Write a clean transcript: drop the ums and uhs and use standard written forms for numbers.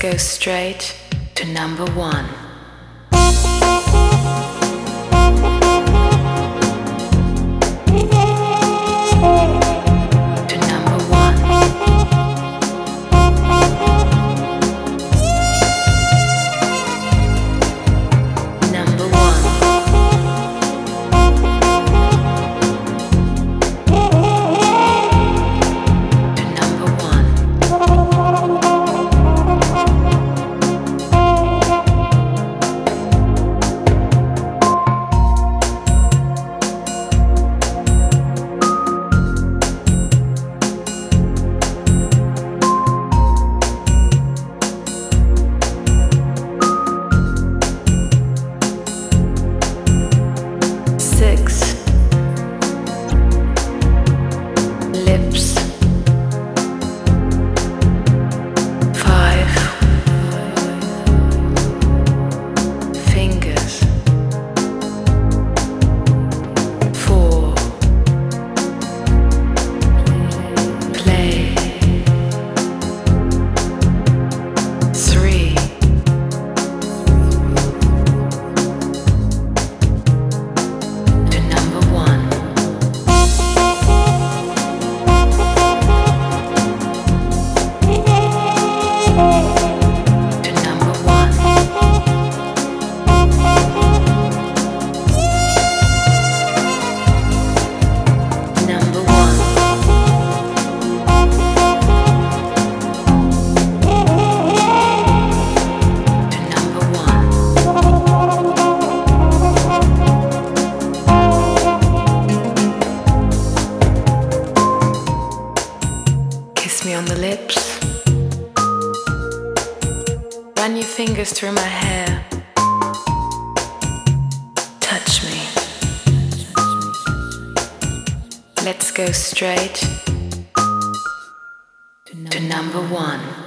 go straight to number one. To number one. Number one. To number one. Six. Lips. Five. Fingers. Four. Play. Three. To number one. To number one. Number one. To number one. Kiss me on the lips. Run your fingers through my hair. Touch me. Let's go straight to number one.